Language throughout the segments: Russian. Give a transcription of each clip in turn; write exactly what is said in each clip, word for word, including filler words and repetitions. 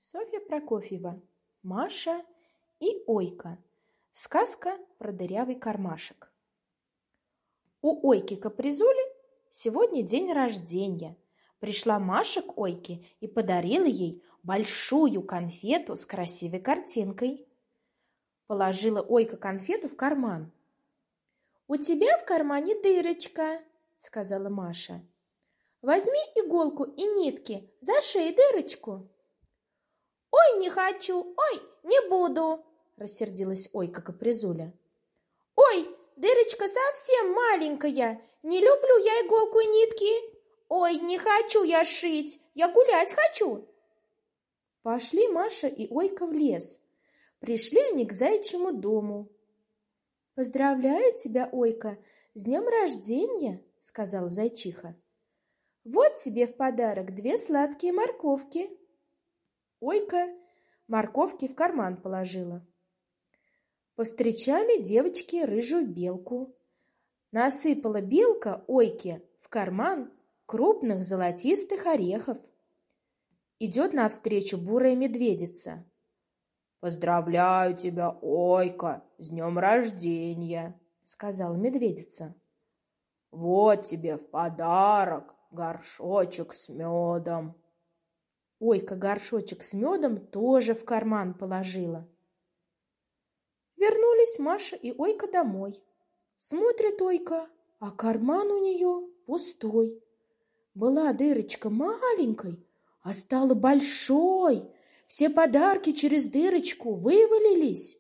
Софья Прокофьева, Маша и Ойка. Сказка про дырявый кармашек. У Ойки-капризули сегодня день рождения. Пришла Маша к Ойке и подарила ей большую конфету с красивой картинкой. Положила Ойка конфету в карман. «У тебя в кармане дырочка», — сказала Маша. «Возьми иголку и нитки, зашей дырочку». «Ой, не хочу, ой, не буду», — рассердилась Ойка-капризуля. «Ой, дырочка совсем маленькая, не люблю я иголку и нитки. Ой, не хочу я шить, я гулять хочу». Пошли Маша и Ойка в лес. Пришли они к заячьему дому. «Поздравляю тебя, Ойка, с днем рождения», — сказала зайчиха. «Вот тебе в подарок две сладкие морковки». Ойка морковки в карман положила. Повстречали девочки рыжую белку. Насыпала белка Ойке в карман крупных золотистых орехов. Идет навстречу бурая медведица. «Поздравляю тебя, Ойка, с днем рождения», — сказала медведица. «Вот тебе в подарок горшочек с медом». Ойка горшочек с медом тоже в карман положила. Вернулись Маша и Ойка домой. Смотрит Ойка, а карман у нее пустой. Была дырочка маленькой, а стала большой. Все подарки через дырочку вывалились.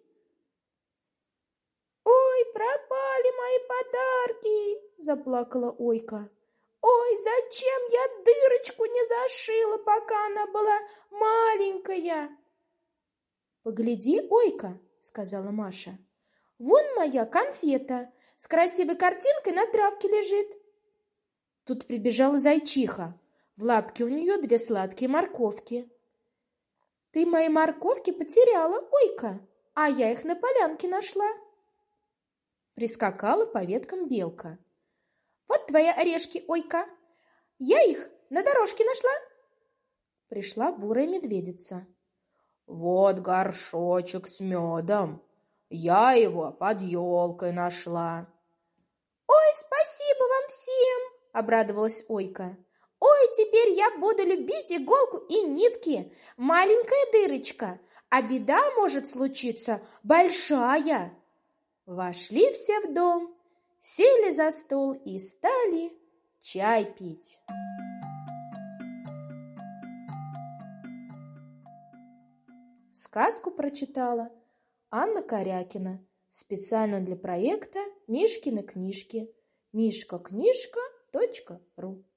«Ой, пропали мои подарки!» — заплакала Ойка. «Ой, зачем я дырочку не зашила, пока она была маленькая?» «Погляди, Ойка», — сказала Маша. «Вон моя конфета с красивой картинкой на травке лежит». Тут прибежала зайчиха. В лапке у нее две сладкие морковки. «Ты мои морковки потеряла, Ойка, а я их на полянке нашла». Прискакала по веткам белка. «Вот твои орешки, Ойка, я их на дорожке нашла». Пришла бурая медведица. «Вот горшочек с медом, я его под елкой нашла». «Ой, спасибо вам всем!» — обрадовалась Ойка. «Ой, теперь я буду любить иголку и нитки. Маленькая дырочка, а беда может случиться большая». Вошли все в дом, сели за стол и стали чай пить. Сказку прочитала Анна Корякина специально для проекта «Мишкины книжки» мишка книжка точка ру.